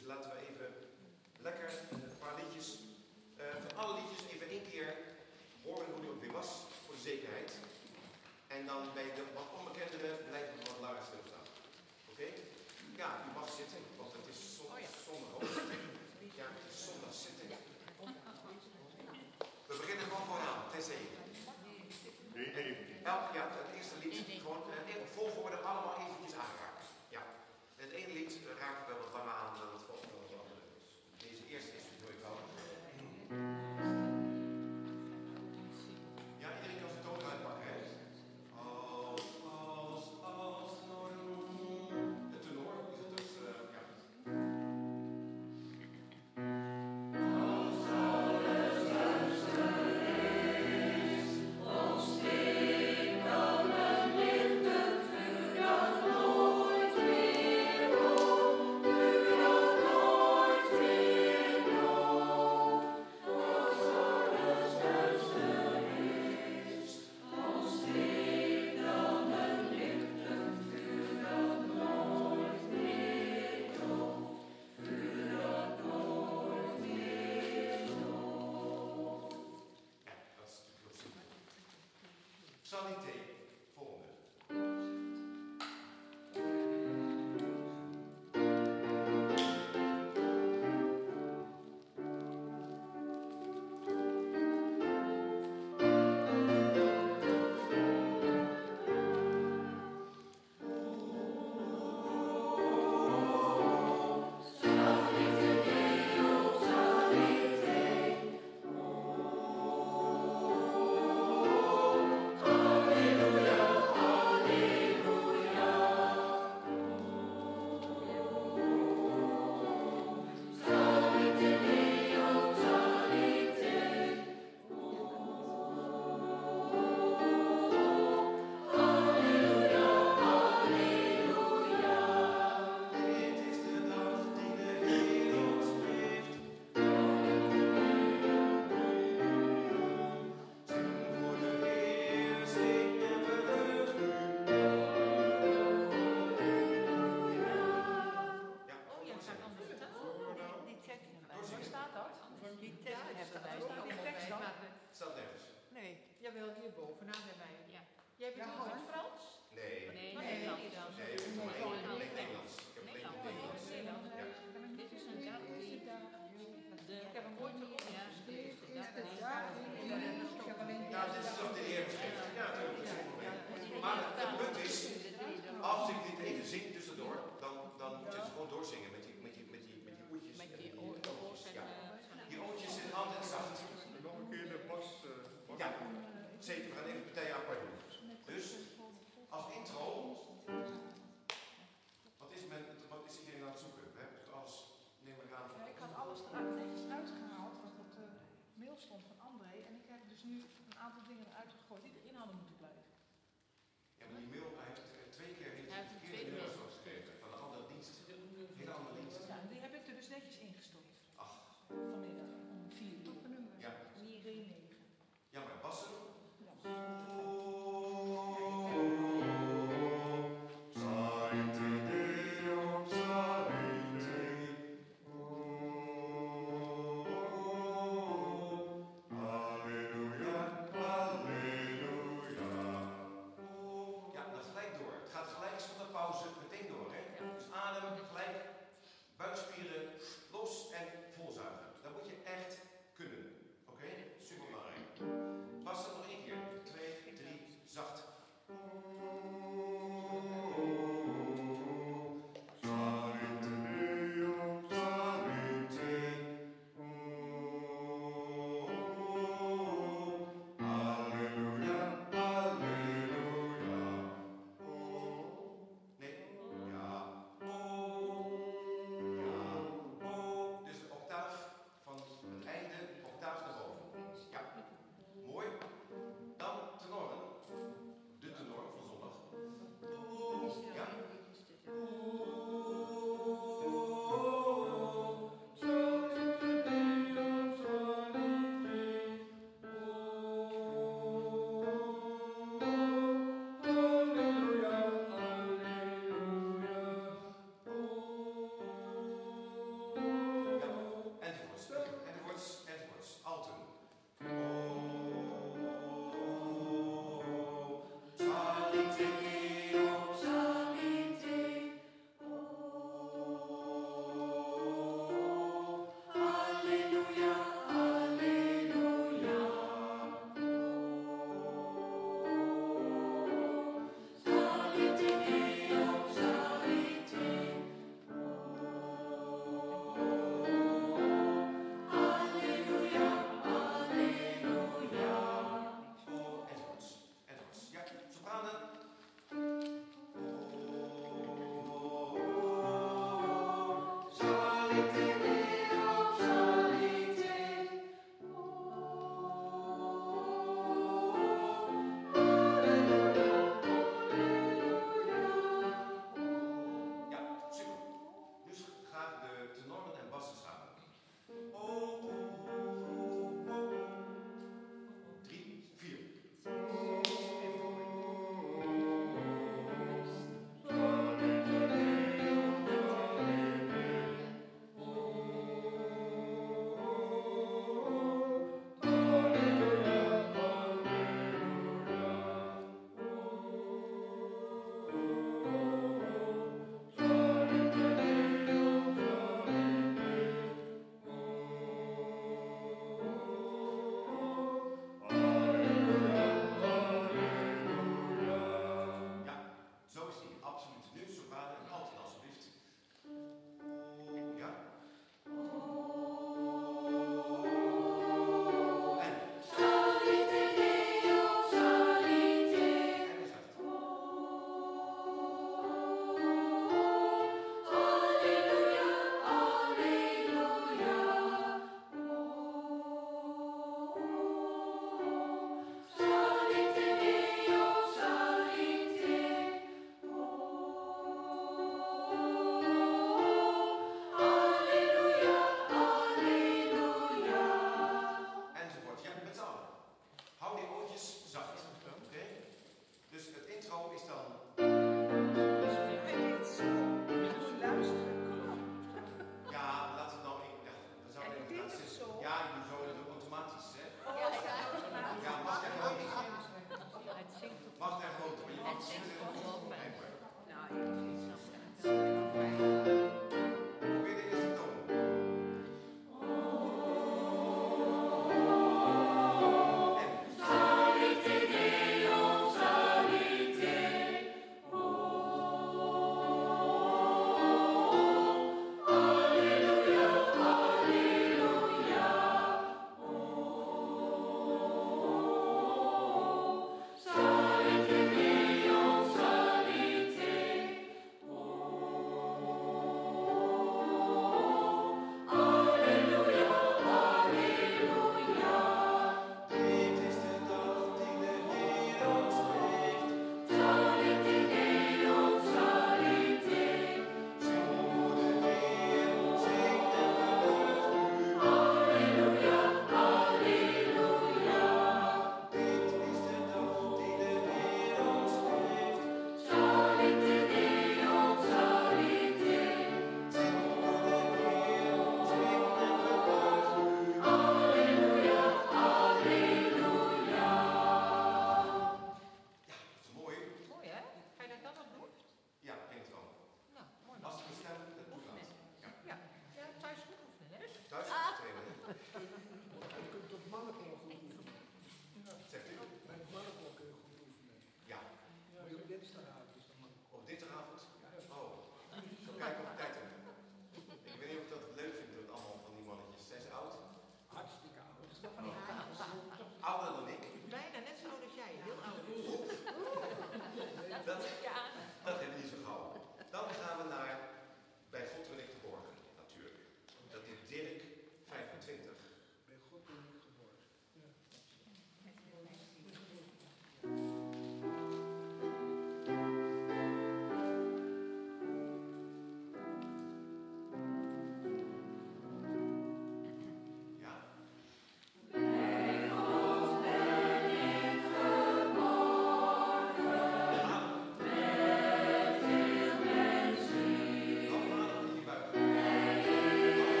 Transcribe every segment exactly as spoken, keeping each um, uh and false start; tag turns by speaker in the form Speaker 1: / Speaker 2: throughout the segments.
Speaker 1: Dus laten we even lekker een paar liedjes, uh, van alle liedjes even één keer horen hoe die ook weer was, voor de zekerheid. En dan bij de wat onbekendere blijven we wat langer stilstaan. Oké? Okay? Ja, u mag zitten, want het is zondag. Oh ja. zondag ja, het is zondag zitten. We beginnen gewoon vooraan, tenzij. Ja, ja, het eerste lied, gewoon uh, op volgorde allemaal eventjes aanraken. Ja. Het ene lied raakt wel wat langer aan dan het volgende. Deze eerste is natuurlijk wel. Ja, iedereen kan zijn toon uitpakken, hè? Als, als, als, de tenor is het dus, uh, ja. Zeker, we gaan even partijen apart doen. Dus, als intro, wat is, men, wat is iedereen aan het zoeken? Hè? Dus alles, neem maar aan.
Speaker 2: Ja, ik had alles eruit netjes uitgehaald wat op de mail stond van André. En ik heb dus nu een aantal dingen eruit gegooid die erin hadden moeten blijven.
Speaker 1: Ja, maar die mail, hij heeft twee keer heeft hij een tweede mail geschreven van een andere dienst. Een andere dienst.
Speaker 2: Ja, die heb ik er dus netjes ingestopt.
Speaker 1: Ach.
Speaker 2: Vanmiddag om vier uur.
Speaker 1: Ja.
Speaker 2: negen negen.
Speaker 1: Ja, maar was er? Buikspieren los en volzuigen. Dan moet je echt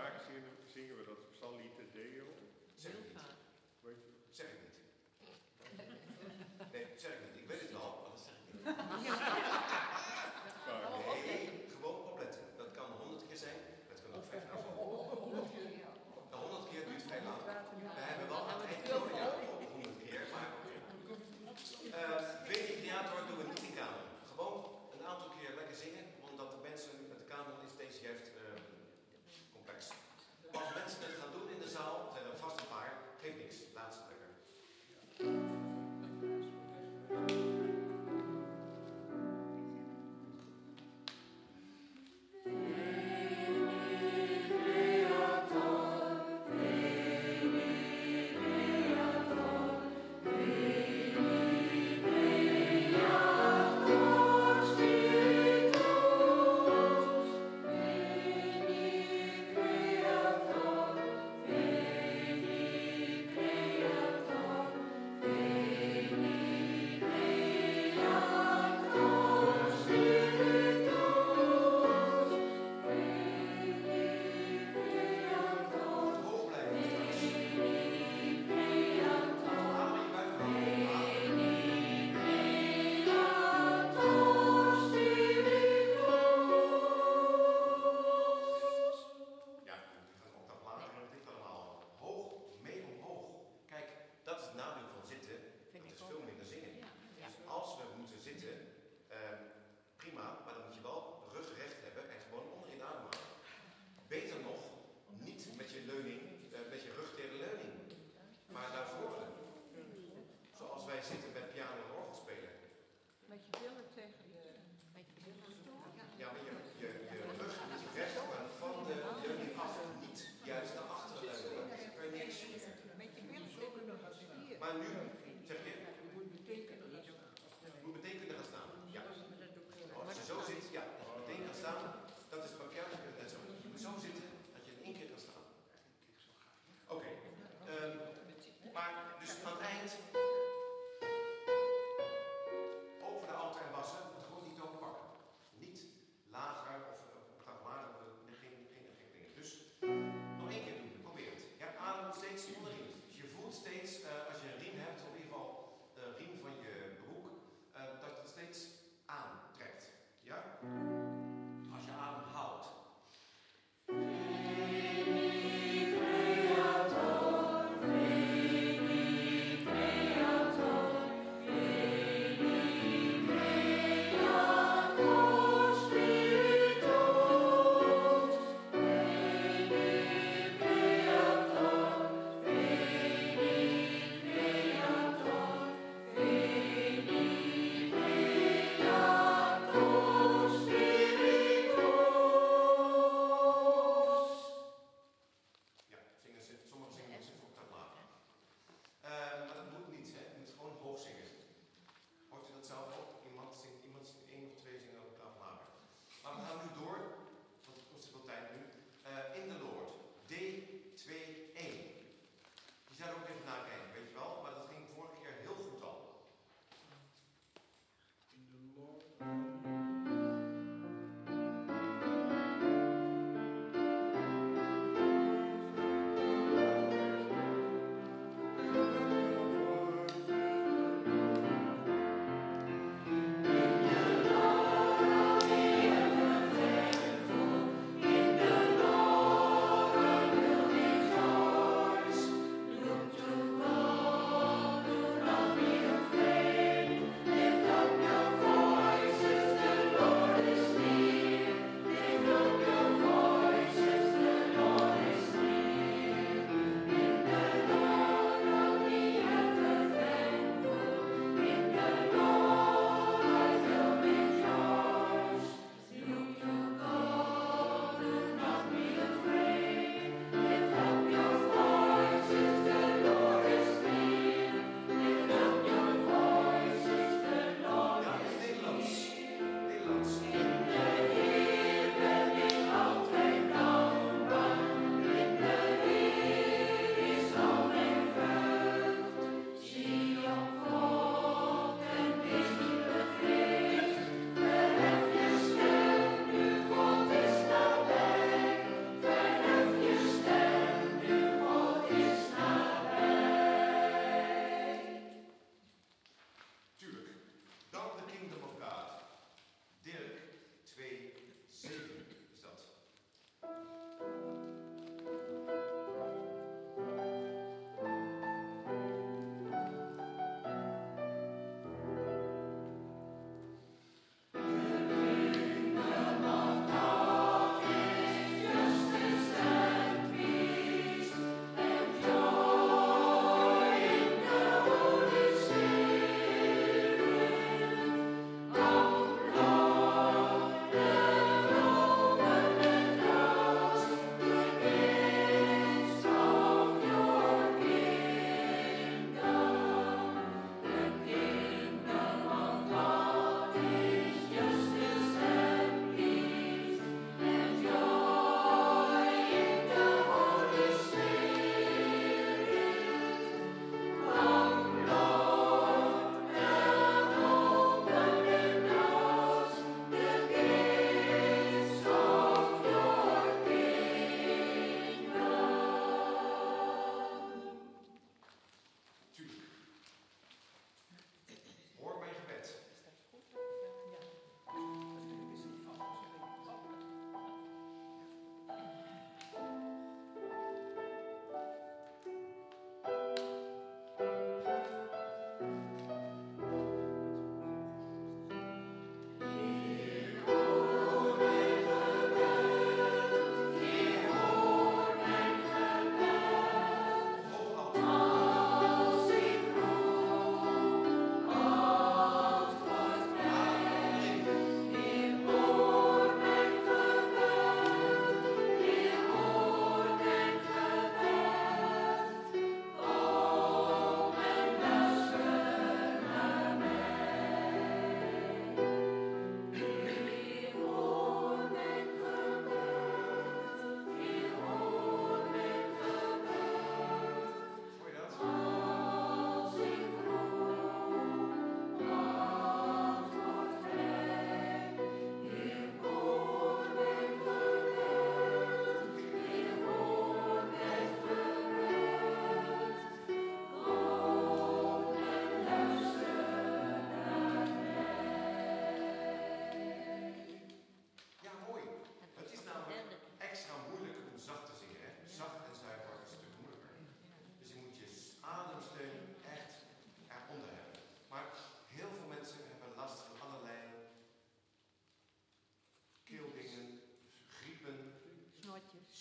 Speaker 3: vaak zingen, zingen we dat psalmlied Deo?
Speaker 1: Zeg ik
Speaker 4: Heel
Speaker 1: niet.
Speaker 4: vaak.
Speaker 3: Weet je?
Speaker 1: Zeg ik niet. Nee, zeg ik niet. Ik weet het wel, maar dat zeg ik niet.
Speaker 3: Vaak.
Speaker 1: Nee, gewoon opletten. Dat kan honderd keer zijn, dat kan ook vijf keer zijn. De honderd keer duurt vrij lang. We hebben wel aan het eind van het jaar ook honderd keer, maar uh, weet je, creator doen we niet in kanon. Gewoon een aantal keer lekker zingen, omdat de mensen met de kanon is deze juist uh, complex. Als mensen het gaan doen in de zaal, zijn er vast een paar, geeft niks, laatst lekker.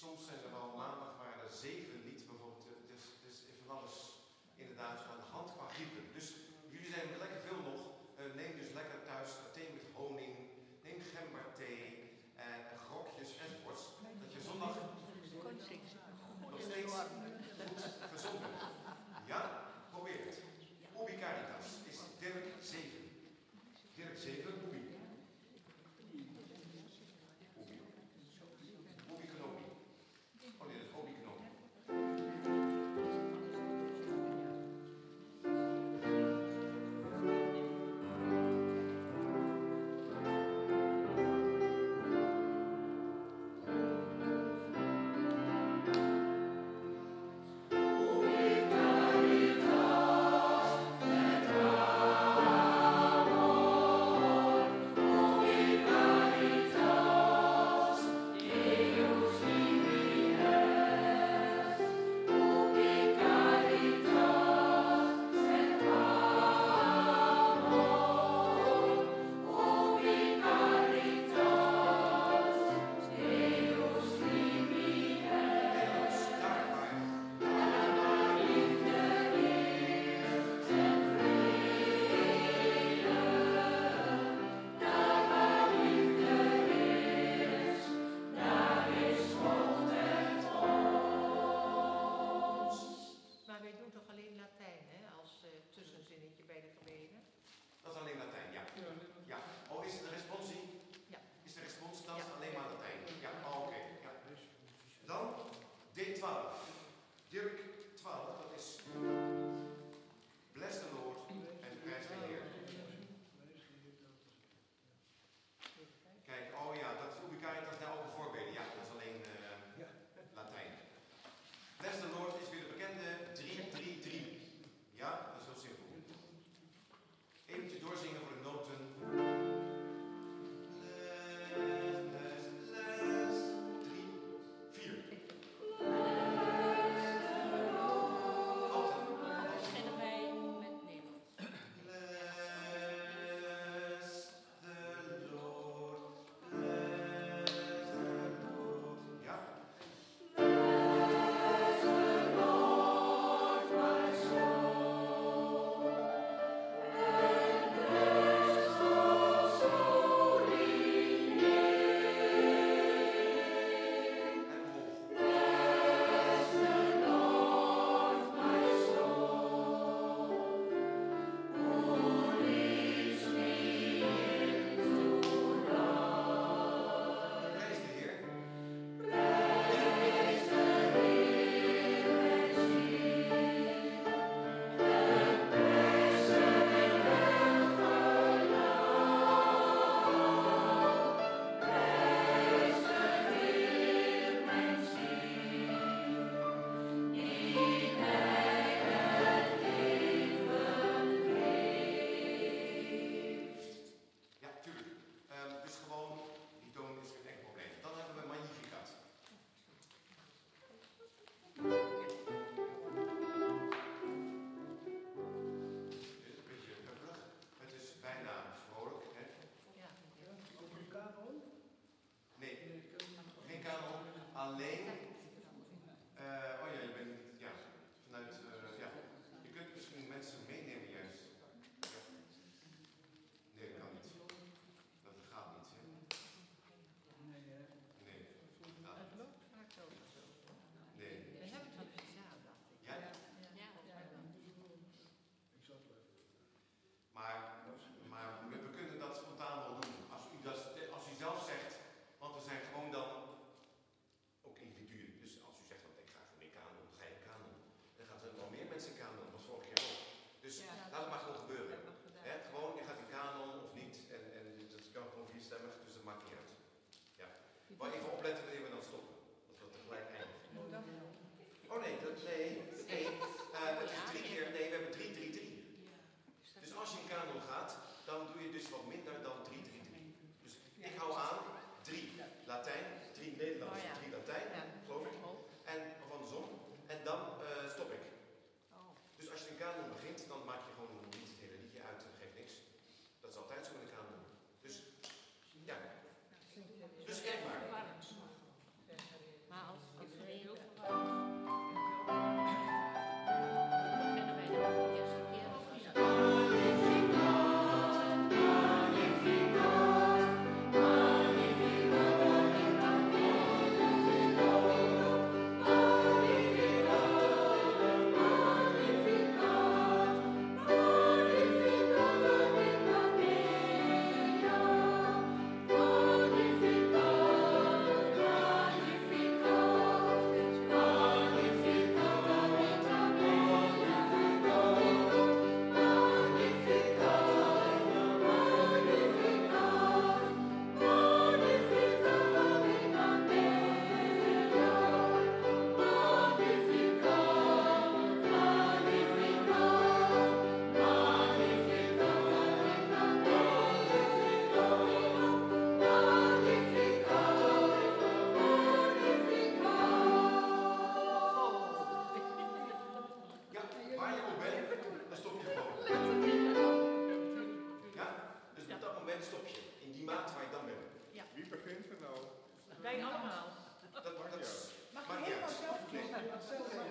Speaker 1: soms zijn er wel maandag waren er zeven niet, bijvoorbeeld. uh, Dus, dus van alles inderdaad aan de hand qua griepen. Dus jullie zijn lekker veel nog. Uh, neem dus lekker thuis uh, thee met honing. Neem gemberthee en uh, grokjes enzovoorts. Dat je zondag nog steeds goed gezond bent. Ja? Probeer het. Ubi Caritas is Dirk zeven. Dirk zeven, Ubi. Ubi. Ubi Knobi. Oh nee, dat is Obi Knobi.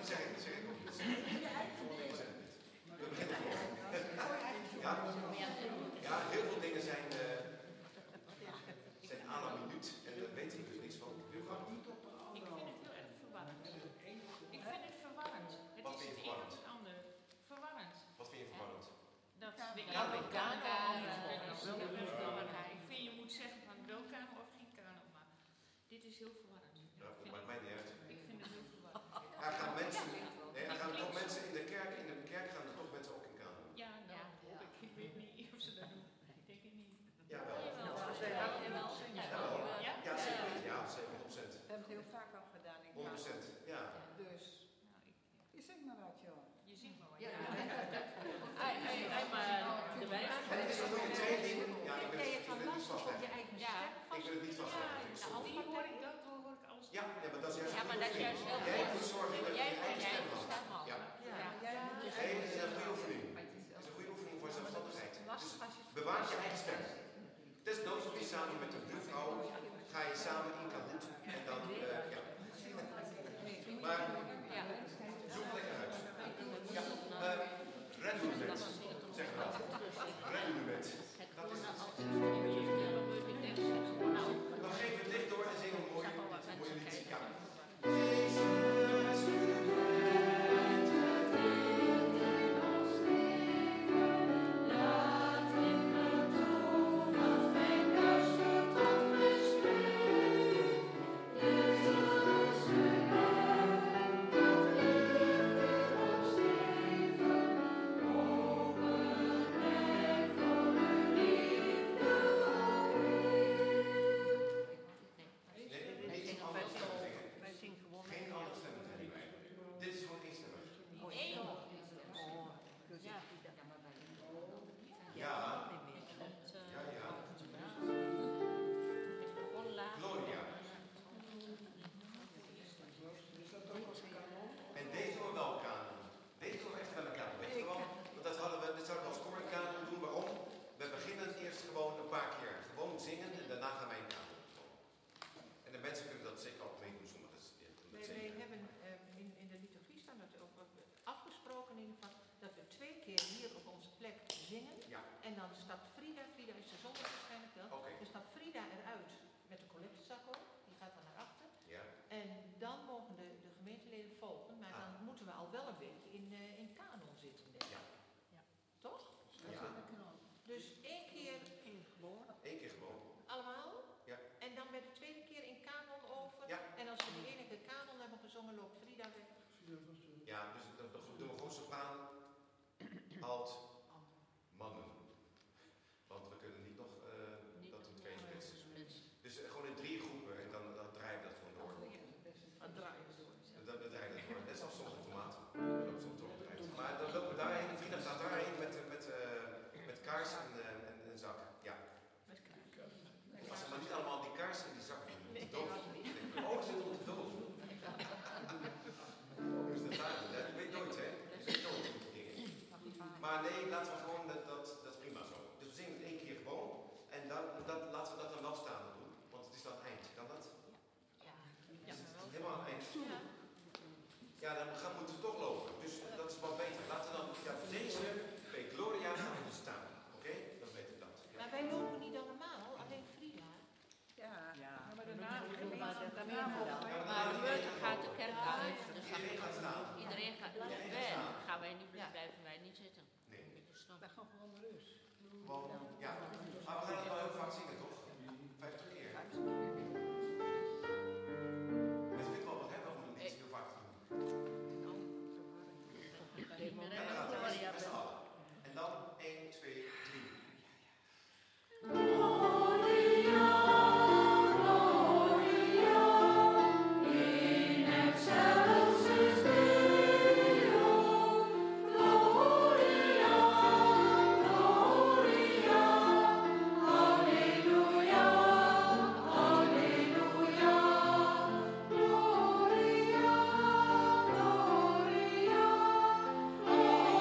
Speaker 1: dat zeg ik, dat zeg ik ook niet. We beginnen gewoon. Ja? Ja, heel veel dingen zijn, uh, zijn à la minuut en daar weten we dus niks van.
Speaker 4: Ik vind het heel erg verwarrend. Ik vind het verwarrend. Het
Speaker 1: Wat
Speaker 4: is
Speaker 1: vind je
Speaker 4: het een
Speaker 1: verwarrend?
Speaker 4: of het ander. Verwarrend.
Speaker 1: Wat vind je verwarrend?
Speaker 4: Dat de
Speaker 1: Ja,
Speaker 4: ene
Speaker 1: dat-
Speaker 4: kano
Speaker 5: Ja,
Speaker 4: is
Speaker 5: ja,
Speaker 4: wel
Speaker 5: ja.
Speaker 4: door elkaar. Ik vind je moet zeggen van wel kano of geen kano, maar dit is heel verwarrend.
Speaker 1: Ja,
Speaker 4: Ik
Speaker 1: dat
Speaker 4: vind
Speaker 1: maakt
Speaker 4: het-
Speaker 1: mij niet uit.
Speaker 4: Ik vind het heel verwarrend.
Speaker 1: Er gaan mensen, nee, er gaan toch mensen in de kerk, in de kerk gaan er toch mensen ook in kamer.
Speaker 4: Ja, nou,
Speaker 5: Ja,
Speaker 4: hoop ik. Ik weet niet of ze dat doen. Ik denk het niet.
Speaker 1: Jawel.
Speaker 4: Jawel.
Speaker 1: Jawel.
Speaker 4: Ja?
Speaker 1: Ja, zeker. Ja, zeker. honderd procent.
Speaker 5: We hebben het heel vaak al gedaan in
Speaker 1: honderd procent. Ja.
Speaker 5: Dus,
Speaker 4: Nou, ik,
Speaker 5: je zegt maar wat, joh.
Speaker 4: je ziet maar wat.
Speaker 5: Ja.
Speaker 4: Hij, hij, hij maar de wijs.
Speaker 1: En het is een goede training. Ja, ik wil
Speaker 6: Nee, je
Speaker 1: het, ik
Speaker 6: kan
Speaker 1: wil het niet
Speaker 6: lastig op je
Speaker 1: vastleggen.
Speaker 6: eigen
Speaker 4: Ja.
Speaker 6: stem
Speaker 1: Ik wil het niet vastleggen. vind ik
Speaker 4: Ja,
Speaker 1: zonde.
Speaker 4: die hoor ik, dat hoor ik alles.
Speaker 1: Ja, ja, maar dat is juist
Speaker 7: Ja, maar dat is juist heel
Speaker 1: Jij
Speaker 7: goed.
Speaker 1: moet zorgen dat je
Speaker 7: Jij
Speaker 1: je
Speaker 7: vindt
Speaker 1: eigen
Speaker 7: jij
Speaker 1: stem
Speaker 7: eigen
Speaker 1: hebt.
Speaker 7: stem al.
Speaker 1: Ja.
Speaker 5: Ja, jij moet dus
Speaker 1: Nee, het is een goede oefening. Het is een goede oefening voor zelfstandigheid. Dus
Speaker 6: lastig als je het
Speaker 1: bewaar je eigen stem. Desnoods doe je samen met een buurvrouw, ga je samen in Kahoot en dan, uh, ja. Maar
Speaker 7: Ja.
Speaker 1: zoek lekker uit. Ja, uh, Rendoerbed, zeg maar. Rendoerbed. Dat is het. Dan geef het licht door en zing een mooi, mooi lied. Ja.
Speaker 6: En dan stapt Frida, Frida is de zondag waarschijnlijk wel,
Speaker 1: Okay.
Speaker 6: dan stapt Frida eruit met de collectezak ook, die gaat dan naar achter.
Speaker 1: Ja.
Speaker 6: En dan mogen de, de gemeenteleden volgen, maar
Speaker 1: Ah.
Speaker 6: dan moeten we al wel een beetje in, uh, in kanon zitten, denk ik.
Speaker 1: Ja.
Speaker 6: Ja. Toch?
Speaker 1: Ja.
Speaker 6: Dus één keer
Speaker 1: Eén keer gewoon.
Speaker 6: allemaal,
Speaker 1: Ja.
Speaker 6: en dan bij de tweede keer in kanon over.
Speaker 1: Ja.
Speaker 6: En als we die enige kanon hebben gezongen, loopt Frida weg.
Speaker 1: Ja, dus dan dan doen we gewoon sopraan, alt, mannen. Want we kunnen niet nog uh, dat in twee splitsen. Dus uh, gewoon in drie groepen en dan, dan draaien we dat gewoon door.
Speaker 6: Dan draaien we door.
Speaker 1: Dan, dan draaien we dat door. Net zoals soms een tomaat. Dan lopen soms doorgedraaid. Maar dan lopen we daarheen. Frida gaat daarheen met, met, uh, met kaars en, uh, en een zak. Ja.
Speaker 6: Met
Speaker 1: Als ze maar niet allemaal die kaars in die zak doen. Nee, doof. Oh, ze doen het doof. Dus dat daar, dat weet nooit, hè? Je weet nooit die dingen. Maar nee, laten we gewoon, dat, dat, dat is prima zo. Dus we zingen het één keer gewoon. En dan, dat, laten we dat dan wel staan doen. Want het is dan het eind. Kan dat?
Speaker 7: Ja.
Speaker 1: Ja. Helemaal aan het eind. Ja, dan gaan, moeten we toch lopen. Dus dat is wat beter. Laten we dan, ja, voor deze bij Gloria gaan we staan. Oké? Okay? Dan weet ik dat. Ja.
Speaker 6: Maar wij lopen niet allemaal, alleen Frida.
Speaker 5: Ja.
Speaker 2: Ja, maar daarna beginnen
Speaker 5: Maar
Speaker 2: we
Speaker 5: dat
Speaker 2: dan
Speaker 5: kan
Speaker 2: daarna
Speaker 5: wel.
Speaker 2: nog.
Speaker 7: Maar de meute gaat de kerk uit. Dus
Speaker 1: Iedereen gaat staan.
Speaker 7: iedereen gaat
Speaker 1: Iedereen gaat
Speaker 7: weg.
Speaker 1: staan.
Speaker 7: Gaan wij niet
Speaker 6: Ja.
Speaker 7: blijven wij niet zitten.
Speaker 1: Nee.
Speaker 7: Dat snap
Speaker 5: Dan
Speaker 7: ik.
Speaker 5: gaan we gewoon naar rust.
Speaker 1: Gewoon, ja. Maar we gaan het wel heel vaak zingen, toch? Vijftig keer. Maar je vindt wel wat hebben om het niet heel vaak te doen.
Speaker 7: Iedereen
Speaker 1: En dan gaat het
Speaker 7: Gloria
Speaker 1: met z'n allen. En dan één, twee, drie.
Speaker 8: Gloria,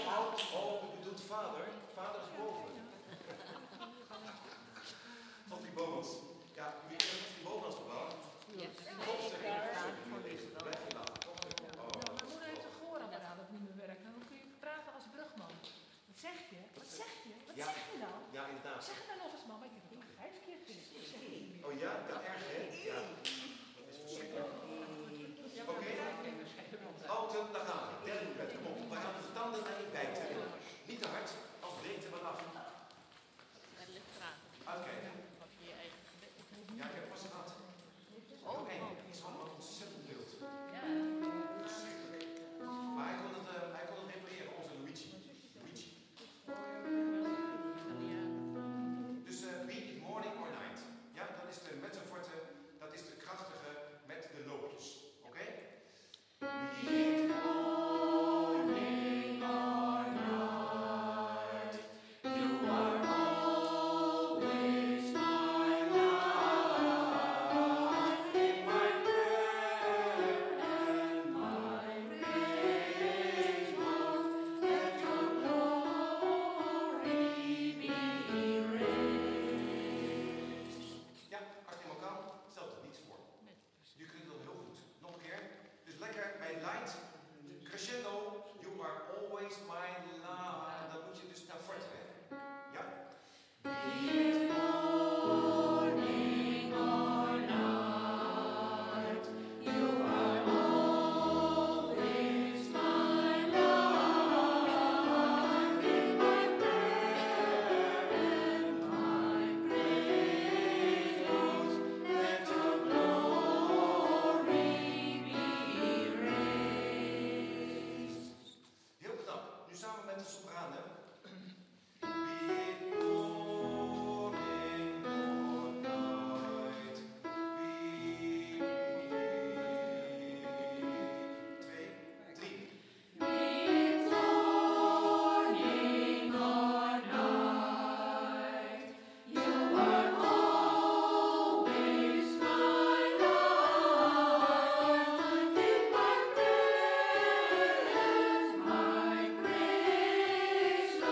Speaker 1: Oh, oh, u bedoelt vader? Vader is boven. Of die Bonas. Ja, u weet of die Bonas nog wel?
Speaker 7: Ja.
Speaker 1: Kopstuk in de kopstuk die we lezen. Blijf je lachen. Kopstuk. Oh,
Speaker 2: Nou, mijn moeder heeft een gehoorapparaat dat niet meer werkt. En dan kun je praten als brugman. Wat zeg je? Wat zeg je? Wat
Speaker 1: Ja.
Speaker 2: zeg je dan?
Speaker 1: ja, inderdaad.
Speaker 2: Zeg het nou nog eens, mama. Ik heb het ook vijf keer gezegd. Ik zeg het niet meer.
Speaker 1: Oh ja, ja, erg hè? Ja. Dat is verschrikkelijk. Oké? Alten, daar gaan we. Derde boeklet, kom op. We gaan de tanden naar niet bijten. Niet te hard, als breekt er wat af.
Speaker 7: Dat ligt eraan.
Speaker 1: Uitkijken.
Speaker 7: Of je je eigen gebed.
Speaker 1: Ja, ik heb het pas gehad. Oh, eng. Het is allemaal ontzettend wild.
Speaker 7: Ja.
Speaker 1: Verschrikkelijk. Maar hij kon het, uh, hij kon het repareren, onze Luigi. Luigi. Dus uh, be it morning or night. Ja, dat is de mezzo forte, dat is de krachtige met de loopjes. Oké? Okay? Be it morning or night, you are always my light, in my prayer and my praise, Lord, let your glory be raised. Ja, als je helemaal kan, stelt het niets voor. Je kunt het al heel goed. Nog een keer. Dus lekker bij light. Crescendo. You are always my light. Dan moet je dus naar forte werken. Ja? Be it morning or night, you are always my light, in my prayer and my praise, Lord, let your glory be raised. Heel knap. Nu samen met de sopranen. Be it morning or night, be twee, drie. Be it morning or night, you are always my light, in my prayer and my praise,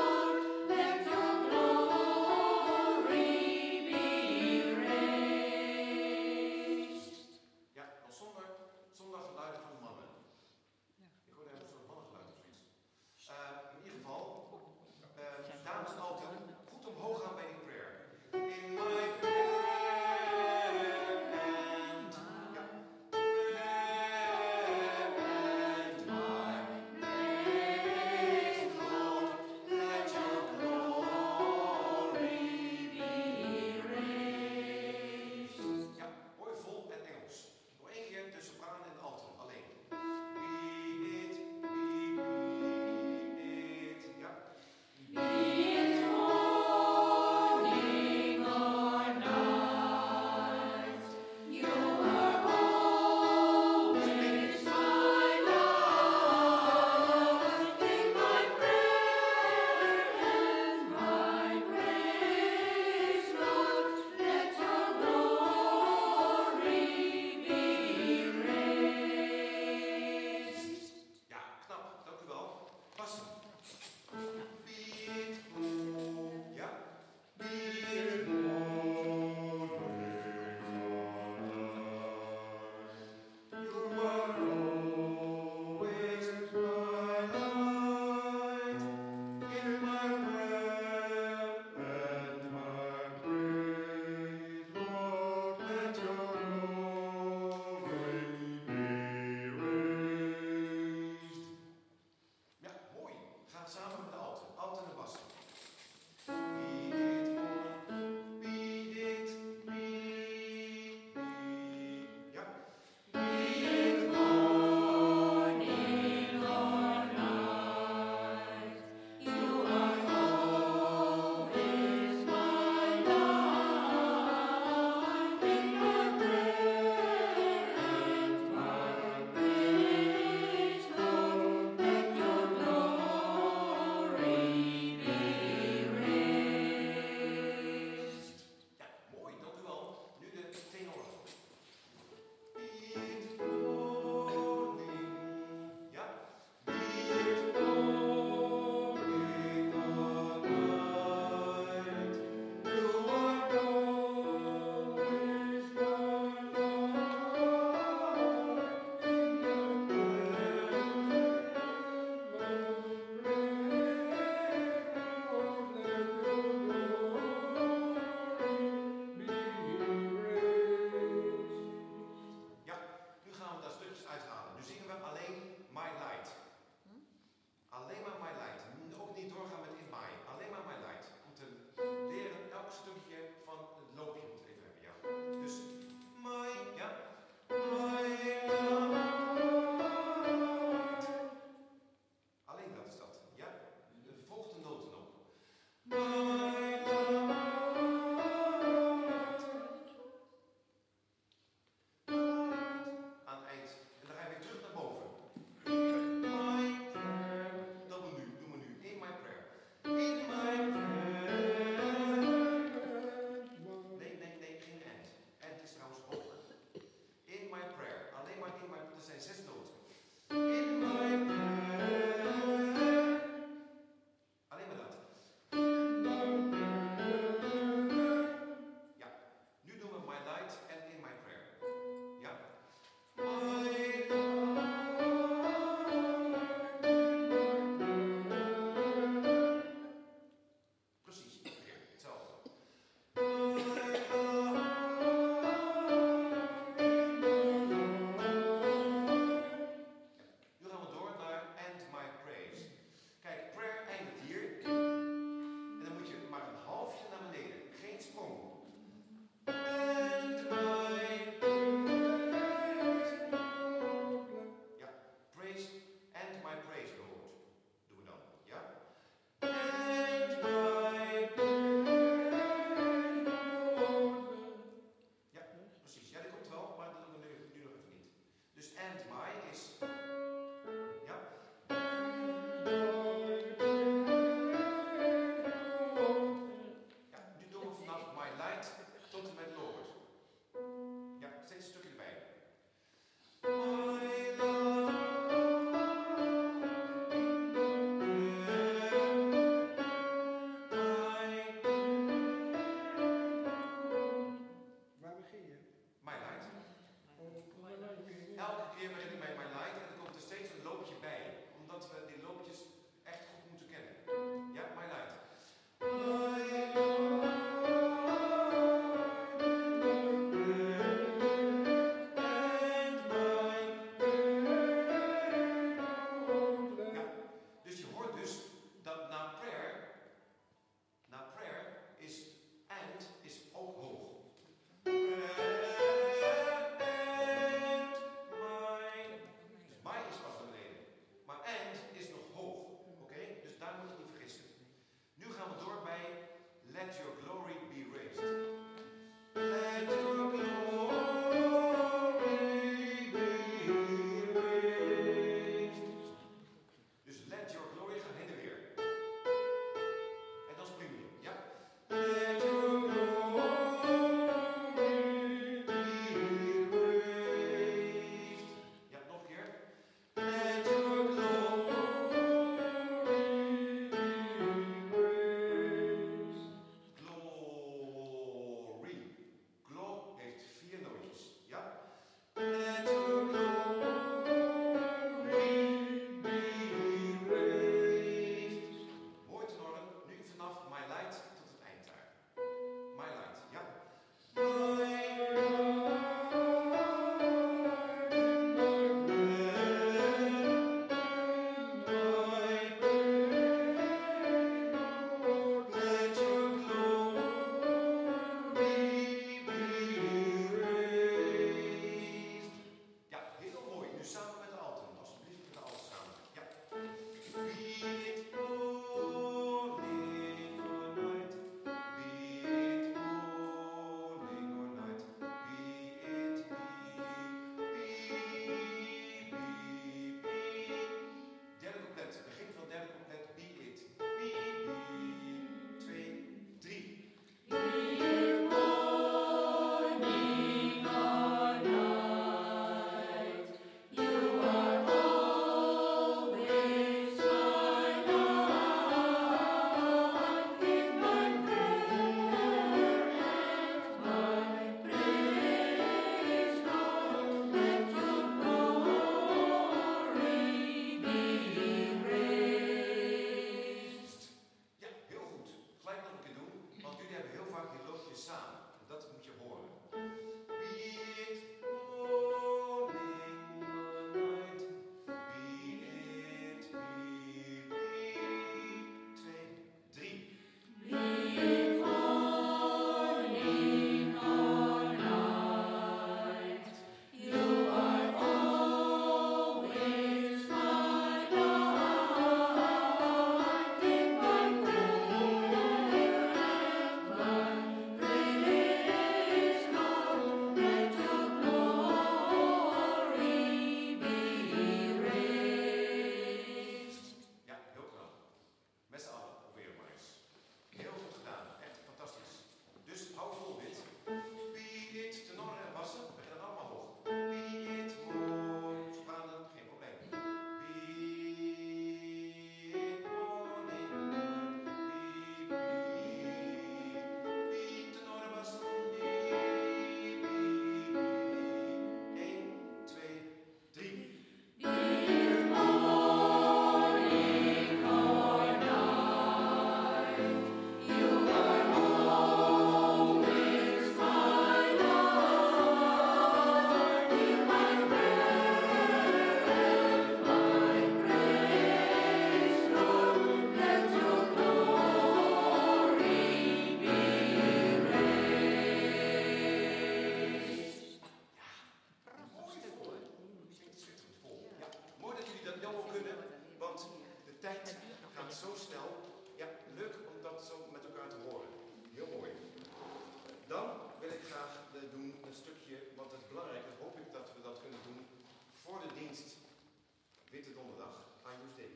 Speaker 1: laten horen. Heel mooi. Dan wil ik graag uh, doen een stukje, want het is belangrijk, dat hoop ik dat we dat kunnen doen voor de dienst Witte Donderdag aan Joesdee.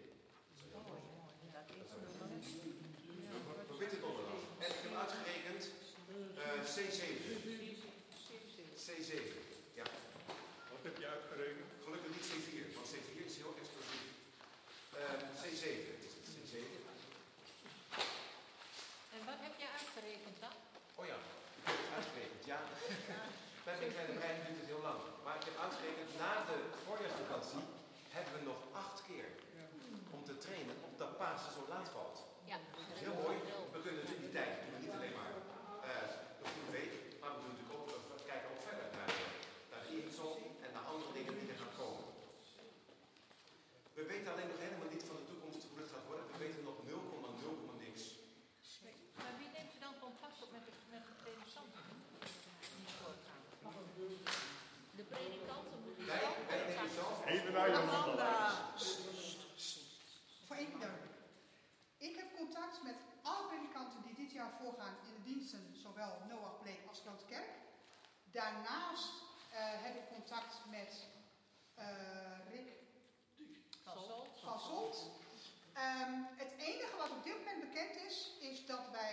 Speaker 1: Voor Witte Donderdag. En ik heb uitgerekend uh, C zeven. C zeven, ja.
Speaker 3: Wat heb je uitgerekend?
Speaker 1: Gelukkig niet C vier, want C vier is heel explosief. Uh, C zeven is het, C zeven.
Speaker 6: En wat heb je uitgerekend dan?
Speaker 1: Oh ja, ik heb het uitgerekend, ja. Bij mijn kleine brein duurt het heel lang. Maar ik heb uitgerekend, na de voorjaarsvakantie hebben we nog acht keer om te trainen omdat Pasen zo laat valt.
Speaker 6: Ja.
Speaker 1: Dat is heel mooi. We kunnen dus in die tijd doen we niet alleen maar uh, de goede week, maar we doen natuurlijk ook, we kijken ook verder naar, naar de Evensel en naar andere dingen die er gaan komen. We weten alleen nog helemaal niet van de toekomst hoe het gaat worden. We weten nog nul komma nul niks.
Speaker 6: Maar wie neemt er dan contact op met de, met de predikanten? De predikanten moeten
Speaker 1: Wij,
Speaker 6: zelf
Speaker 1: wij nemen zelf.
Speaker 3: Even naar
Speaker 5: Amanda.
Speaker 3: je
Speaker 8: Voor één keer duidelijk. Ik heb contact met alle predikanten die dit jaar voorgaan in de diensten, zowel Noach Bleek als Grote Kerk. Daarnaast uh, heb ik contact met uh, Rick van Zolt. Um, het enige wat op dit moment bekend is, is dat wij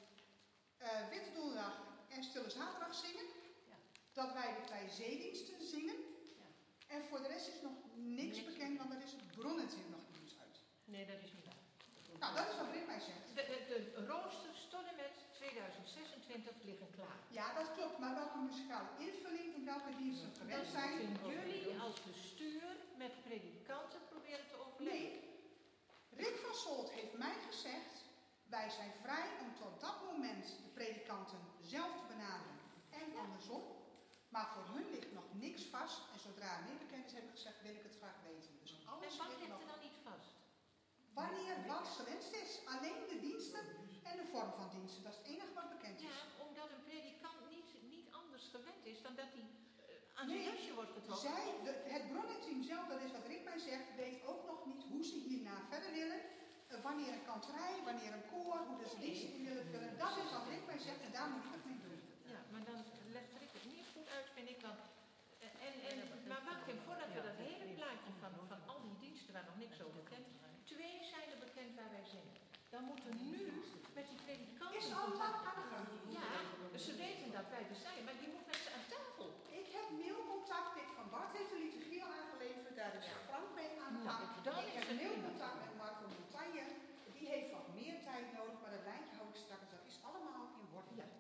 Speaker 8: uh, Witte Donderdag en Stille Zaterdag zingen.
Speaker 6: Ja.
Speaker 8: Dat wij de twee zeediensten zingen.
Speaker 6: Ja.
Speaker 8: En voor de rest is nog niks
Speaker 6: Niks
Speaker 8: bekend, want er is het bronnenzin nog niet uit.
Speaker 6: Nee, dat is niet waar.
Speaker 8: Nou, dat is wat Rick mij zegt.
Speaker 6: De, de, de roosters tot en met tweeduizend zesentwintig liggen klaar.
Speaker 8: Ja, dat klopt. Maar welke muzikale invulling in welke diensten gewend
Speaker 6: Dan
Speaker 8: zijn?
Speaker 6: moeten jullie als bestuur met predikanten proberen te overleggen.
Speaker 8: Nee. Rick van Zolt heeft mij gezegd, wij zijn vrij om tot dat moment de predikanten zelf te benaderen en andersom. Maar voor hun ligt nog niks vast. En zodra er meer bekend is, heb ik gezegd, wil ik het graag weten. Dus
Speaker 6: En
Speaker 8: alles
Speaker 6: wat
Speaker 8: ligt
Speaker 6: ligt
Speaker 8: nog.
Speaker 6: er dan niet vast?
Speaker 8: Wanneer wat gewenst is. Alleen de diensten en de vorm van diensten. Dat is het enige wat bekend
Speaker 6: Ja,
Speaker 8: is.
Speaker 6: omdat een predikant niet, niet anders gewend is dan dat hij uh, aan
Speaker 8: Nee,
Speaker 6: zijn jasje wordt getrokken.
Speaker 8: Zij, de, het bronnenteam zelf, dat is wat Rick mij zegt, weet ook nog niet hoe ze hierna verder willen. Uh, wanneer een kanterij, wanneer een koor, hoe ze de diensten in willen vullen. Dat is wat Rick mij zegt en daar moet ik het mee doen.
Speaker 6: Ja, maar dan legt Rick het niet goed uit, vind ik. Want, uh, en, en, maar wacht even, voordat we dat hele plaatje van, van al die diensten waar nog niks over bekend is. Twee zijn er bekend waar wij zingen. Dan moeten nu met die predikanten...
Speaker 8: Is allemaal aan de gang.
Speaker 6: Ja, ze weten dat wij er zijn, maar je moet met ze aan tafel.
Speaker 8: Ik heb mailcontact, Dick van Bart heeft de liturgie al aangeleverd, daar is Frank mee aan de gang.
Speaker 6: Nou, dan
Speaker 8: ik
Speaker 6: is
Speaker 8: heb
Speaker 6: het
Speaker 8: mailcontact met Marco Montagne, die heeft wat meer tijd nodig, maar dat lijntje hou ik straks, dat is allemaal in orde.
Speaker 6: Ja.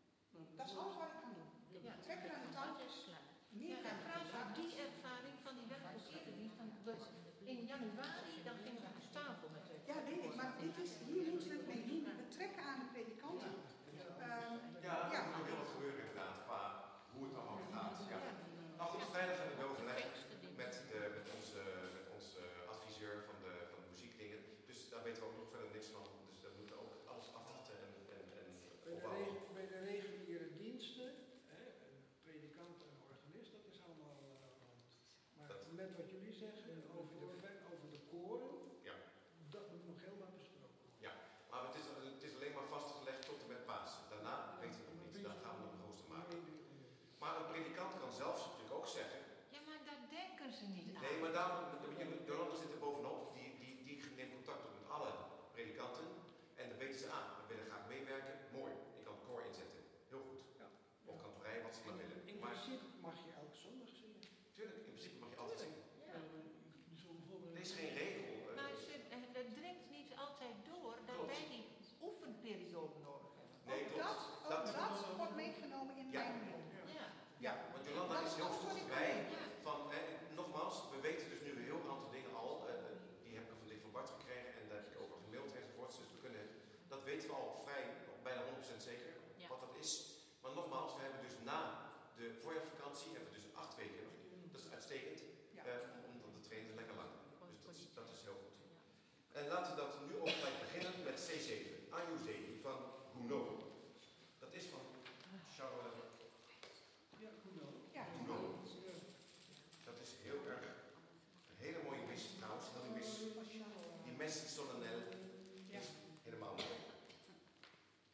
Speaker 8: Dat is alles wat ik kan doen.
Speaker 6: Ja.
Speaker 8: Trekken aan de touwtjes, meer
Speaker 6: Ja,
Speaker 8: kan
Speaker 6: en
Speaker 8: ik
Speaker 6: trouwens,
Speaker 8: niet.
Speaker 6: ook die ervaring van die werkgroep dienst, dan we- in januari dan gingen we aan tafel met de...
Speaker 8: Ja, weet ik, maar dit is, hier moeten we het mee doen. We trekken aan de predikanten. Ehm,
Speaker 1: Ja, er
Speaker 8: ja.
Speaker 1: moet nog heel wat gebeuren inderdaad, qua hoe het allemaal gaat. Ja. Nou goed, vrijdag hebben we overleg met, de, met onze, met onze adviseur van de, van de muziekdingen. Dus daar weten we ook nog verder niks van. Dus we moeten ook alles afwachten en, en, en
Speaker 9: Bij de,
Speaker 1: opbouwen.
Speaker 9: reg- bij de reguliere diensten, hè, een predikant en een organist, dat is allemaal uh, rond. Maar
Speaker 1: Dat-
Speaker 9: met wat jullie zeggen over de, ver- over de koren,
Speaker 1: Ja.
Speaker 9: dat moet nog helemaal besproken worden.
Speaker 1: Ja, maar het is, het is alleen maar vastgelegd tot en met Pasen. Daarna weten we nog niet. Dan gaan we nog een rooster maken. Maar een predikant kan zelfs natuurlijk ook zeggen.
Speaker 6: Ja, maar daar denken ze niet aan.
Speaker 1: Nee, maar daarom, Jolanda zit er bovenop. Die, die, die neemt contact op met alle predikanten. En dan weten ze aan. We willen graag meewerken. Mooi. Ik kan het koor inzetten. Heel goed.
Speaker 9: Ja.
Speaker 1: Of kanterij, wat ze maar willen.
Speaker 9: In
Speaker 1: Maar
Speaker 9: principe mag je elke zondag zingen.
Speaker 1: tuurlijk, in principe mag je altijd zingen.
Speaker 6: Ja.
Speaker 9: Uh, zo bijvoorbeeld-
Speaker 1: Er is geen regel. eh,
Speaker 6: Maar ze, het het dringt niet altijd door dat
Speaker 1: Klopt.
Speaker 6: wij die oefenperiode nodig hebben.
Speaker 1: Nee,
Speaker 8: Ook
Speaker 1: klopt.
Speaker 8: dat, ook
Speaker 1: Dat-
Speaker 8: dat wordt meegenomen in
Speaker 1: Ja.
Speaker 8: mijn mail.
Speaker 6: Ja.
Speaker 1: Ja, want Jolanda
Speaker 8: Dat
Speaker 1: is
Speaker 8: is
Speaker 1: heel
Speaker 8: alles
Speaker 1: vroeg
Speaker 8: wat ik
Speaker 1: bij.
Speaker 8: kan doen.
Speaker 1: Van, eh, nogmaals, we weten dus nu een heel aantal dingen al. eh, eh, die heb ik van Dick van Bart gekregen en daar heb ik over gemaild enzovoorts. Dus we kunnen, dat weten we al vrij, bijna honderd procent zeker,
Speaker 6: Ja.
Speaker 1: wat dat is. Maar nogmaals, we hebben dus na de voorjaarsvakantie hebben we dus acht weken. Dat is uitstekend.
Speaker 8: Ja.
Speaker 1: Eh, om, om te trainen, lekker lang. Dus dat is, dat is heel goed. En laten we dat nu ook gelijk beginnen met C zeven. Ayushdevi van Gounod. Dat is van Charles
Speaker 9: Ja, goed dan.
Speaker 8: Ja.
Speaker 1: Gounod. Dat is heel erg een hele mooie mis trouwens. Dat mis, die mes solennel is helemaal mooi.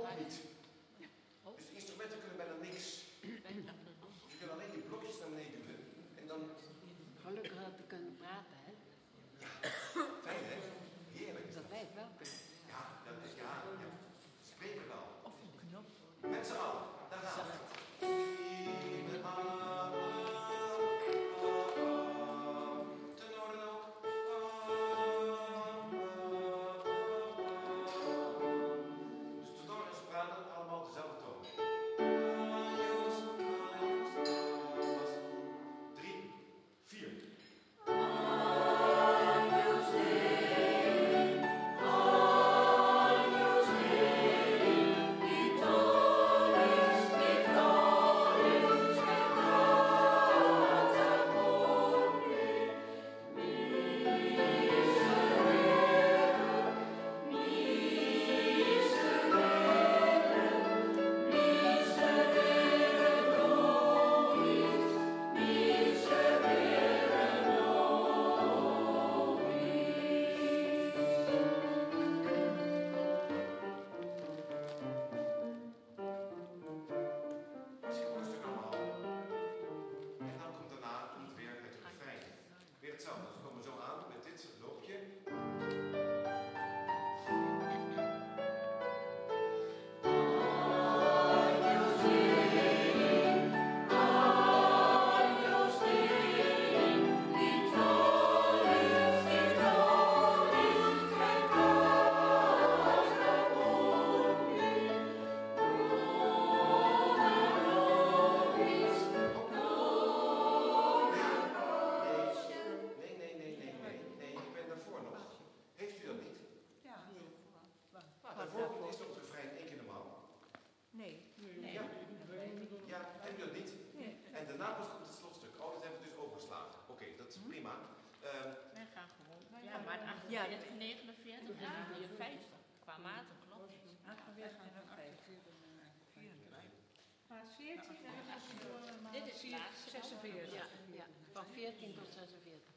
Speaker 1: ook niet. Dus de instrumenten kunnen bijna niks. Je kunt alleen die blokjes naar beneden duwen. En dan...
Speaker 10: Gelukkig dat we kunnen praten, hè?
Speaker 1: Fijn, hè? Heerlijk is
Speaker 10: Dat
Speaker 1: dat.
Speaker 10: wij het wel kunnen.
Speaker 1: Ja, dat is ja. ja. Spreken wel.
Speaker 6: Of een knop.
Speaker 1: Met z'n allen. Daar gaan we. Tenoren ook. Dus tenoren en sopranen allemaal dezelfde toon. Drie, vier. Hartstikke mooi stuk allemaal. En dan komt daarna komt weer het refrein. Weer hetzelfde. Dus we komen zo aan met dit loopje. Nee, nee, nee, nee, nee, nee, ik ben daarvoor nog. Heeft u dat niet?
Speaker 5: Ja.
Speaker 1: Daarvoor is het refrein één keer normaal.
Speaker 5: Nee.
Speaker 1: Ja. Ja, heb je dat niet?
Speaker 5: Nee.
Speaker 1: En daarna pas komt het slotstuk. Oh, dat hebben we dus overgeslagen. Oké, dat is prima. Ehm,
Speaker 7: Wij gaan gewoon. Ja, maar het achtenveertig, negenenveertig en dan vierenvijftig. Qua maten klopt.
Speaker 5: achtenveertig en vijfenveertig.
Speaker 2: Maar veertien en dan is het door maar
Speaker 7: Dit is het laatste.
Speaker 2: zesenveertig.
Speaker 10: Ja, ja. Van veertien tot zesenveertig.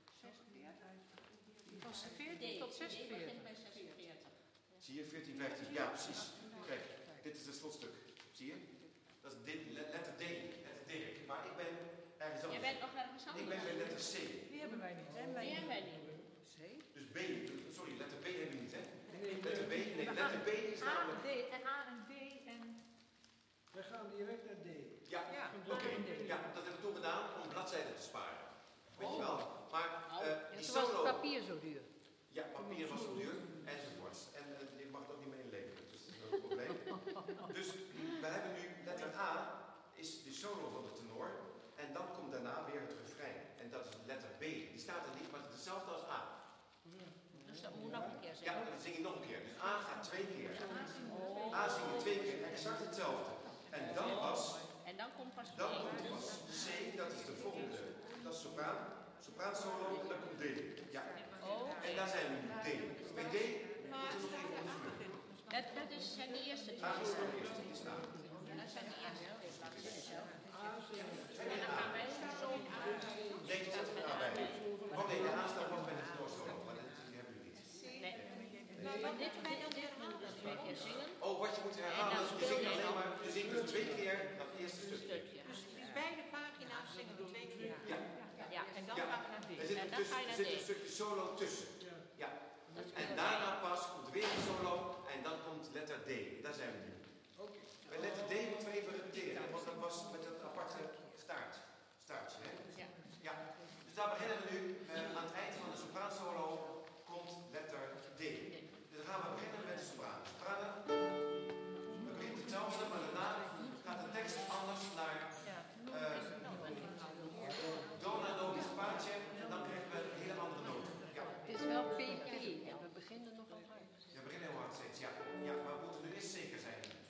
Speaker 2: Van veertien tot
Speaker 7: Ik
Speaker 2: zesenveertig.
Speaker 7: begin bij zesenveertig.
Speaker 1: zie je, veertien, vijftien. Ja, precies. Kijk, dit is het slotstuk. Zie je? Dat is dit, le- letter D, letter Dirk. Maar ik ben ergens
Speaker 7: Jij
Speaker 1: anders.
Speaker 7: bent nog ergens
Speaker 1: Ik ben
Speaker 7: anders.
Speaker 1: bij letter C.
Speaker 5: Die hebben wij niet. Zijn wij
Speaker 7: Die
Speaker 5: niet.
Speaker 7: hebben wij niet.
Speaker 1: Dus B, sorry, letter B hebben we niet, hè? Letter B, nee, letter B is
Speaker 2: A,
Speaker 1: namelijk...
Speaker 2: D en A en D en...
Speaker 9: We gaan direct naar D.
Speaker 1: Ja,
Speaker 5: Ja.
Speaker 1: oké. Ja, dat hebben we toen gedaan om bladzijden te sparen. Weet je wel? Maar
Speaker 10: Oh,
Speaker 1: eh,
Speaker 10: ja,
Speaker 1: die
Speaker 10: toen was het
Speaker 1: solo...
Speaker 10: papier zo duur.
Speaker 1: Ja, papier was zo duur, enzovoorts. En uh, je mag het ook niet meer inleveren, dus dat is een probleem. Dus we hebben nu letter A, is de solo van de tenor. En dan komt daarna weer het refrein. En dat is letter B. Die staat er niet, maar het is hetzelfde als A.
Speaker 7: Dus dat moet nog een keer
Speaker 1: Ja,
Speaker 7: zeggen.
Speaker 1: dan zing je nog een keer. Dus A gaat twee keer. A zing je twee keer, exact hetzelfde. En dan pas,
Speaker 7: En dan komt pas
Speaker 1: dan
Speaker 7: B.
Speaker 1: komt pas C, dat is de volgende. Dat is sopraan. Sopraan solo en dan komt D. Ja.
Speaker 7: Oh,
Speaker 1: En daar zijn we nu, D. Bij D moeten we nog even oefenen.
Speaker 7: dat, dat is, zijn de eerste
Speaker 1: A
Speaker 7: twee.
Speaker 1: is de eerste, die staat.
Speaker 7: Dat zijn de eerste twee bladzijden.
Speaker 9: A, C,
Speaker 7: En dan gaan wij zo
Speaker 1: Nee, die zet er A bij. Oh nee, de A staat pas bij de tenor solo, maar dat, die hebben jullie niet.
Speaker 7: Nee. Maar wat dit wij dan weer herhalen, twee keer zingen.
Speaker 1: Oh, wat je moet herhalen, is je zingt alleen maar, je zingt dus twee keer dat eerste stukje.
Speaker 7: Stukje.
Speaker 6: Dus beide pagina's zingen we twee keer.
Speaker 1: Ja.
Speaker 7: Ja,
Speaker 6: En dan
Speaker 1: Ja.
Speaker 6: gaan we naar
Speaker 1: Er
Speaker 6: D.
Speaker 1: zit,
Speaker 7: En
Speaker 1: een,
Speaker 7: dan
Speaker 1: tussen,
Speaker 7: ga je
Speaker 1: er
Speaker 7: naar
Speaker 1: zit een
Speaker 7: D.
Speaker 1: stukje solo tussen.
Speaker 9: ja.
Speaker 1: Ja.
Speaker 7: Dat is
Speaker 1: En
Speaker 7: wel
Speaker 1: daarna pas komt weer een solo en dan komt letter D. Daar zijn we nu.
Speaker 9: Oké.
Speaker 1: Bij letter D moeten we even repeteren, want dat was met een aparte staart. Staartje, hè?
Speaker 7: Ja.
Speaker 1: Ja. Dus daar beginnen we nu. Uh, aan het eind van de sopraansolo komt letter D. Dus dan gaan we beginnen met de sopraan. Sopranen. We beginnen hetzelfde, maar daarna gaat de tekst anders naar uh, do, na, do, mi, spaatje. En dan krijgen we een hele andere noot. Ja.
Speaker 10: Het is wel P P en we beginnen nogal hard.
Speaker 1: We beginnen heel hard steeds, ja. Ja, maar we moeten nu eerst zeker zijn.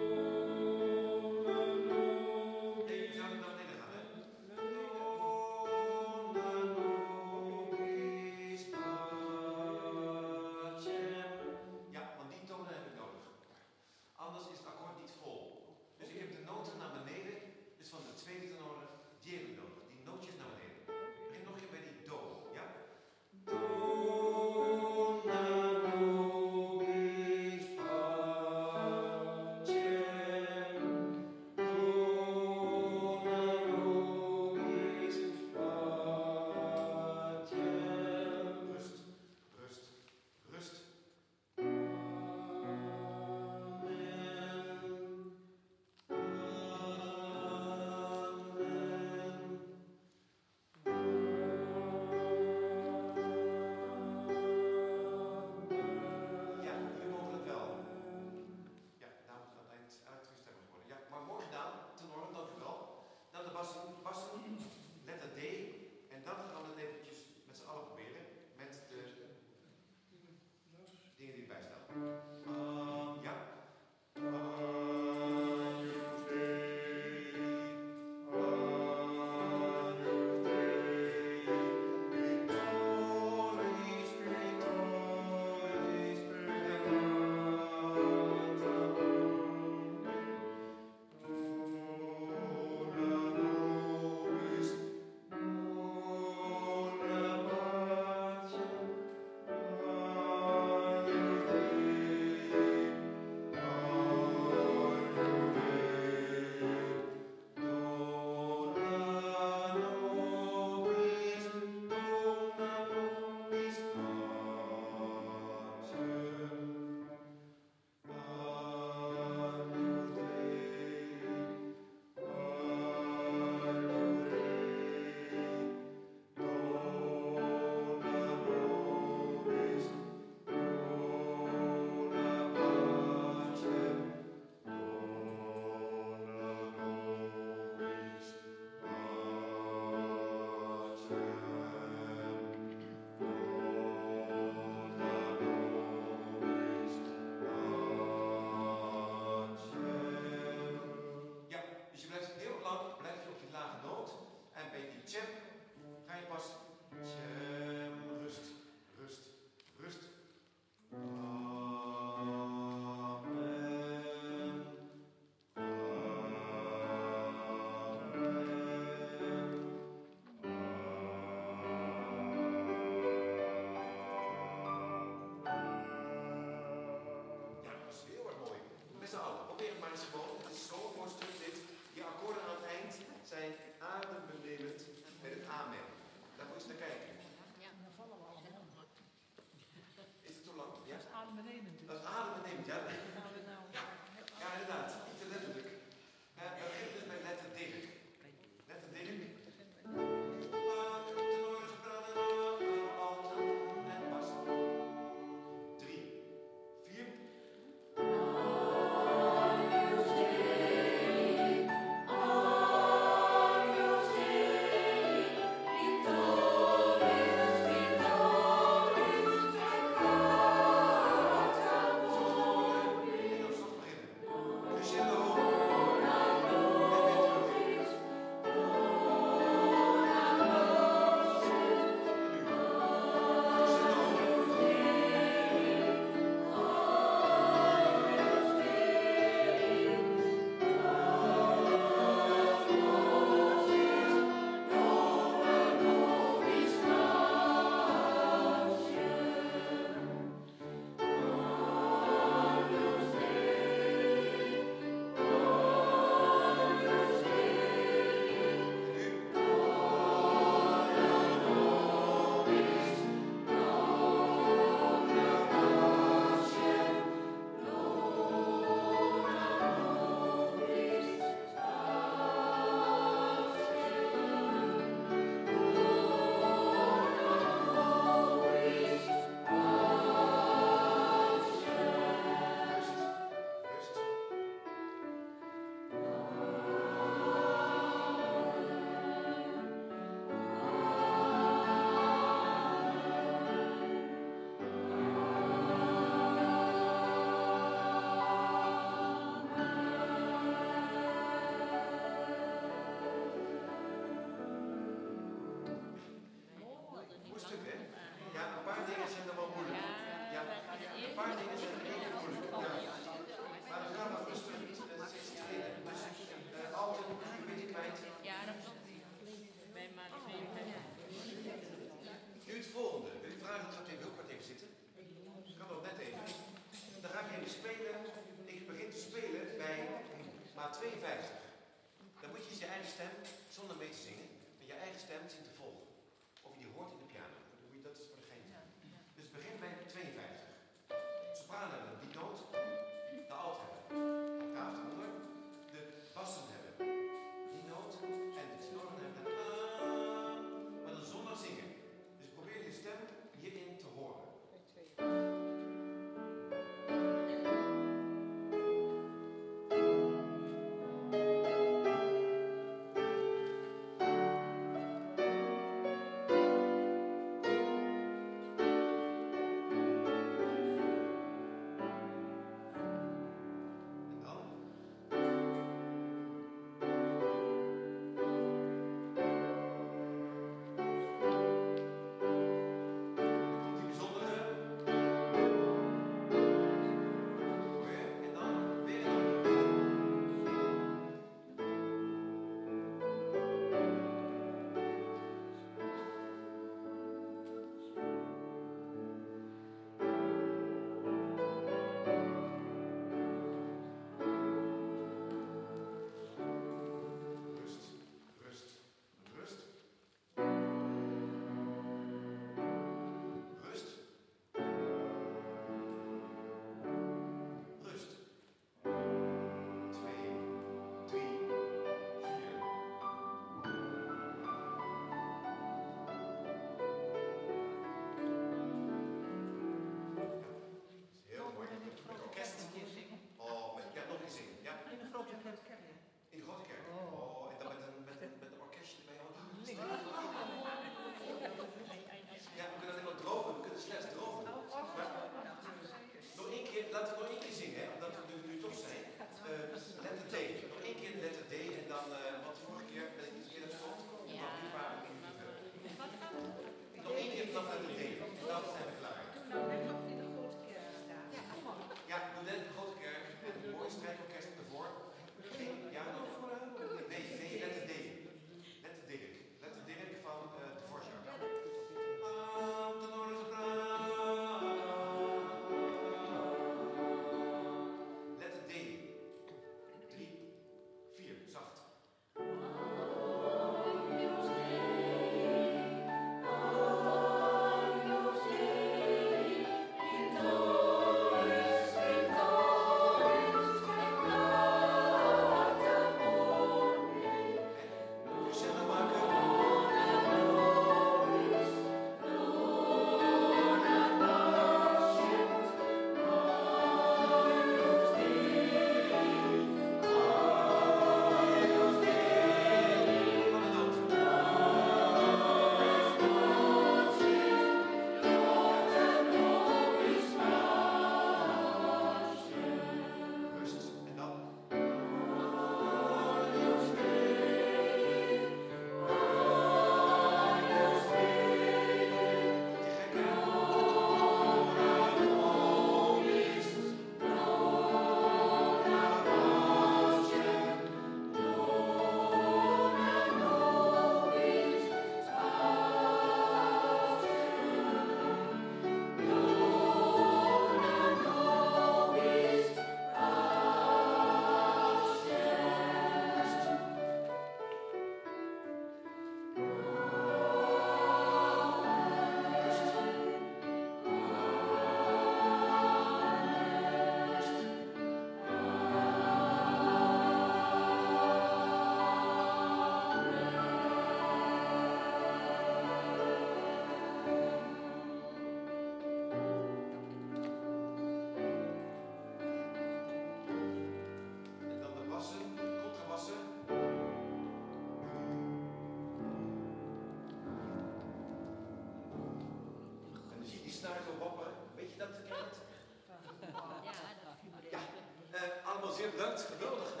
Speaker 1: bedankt, geweldig gedaan.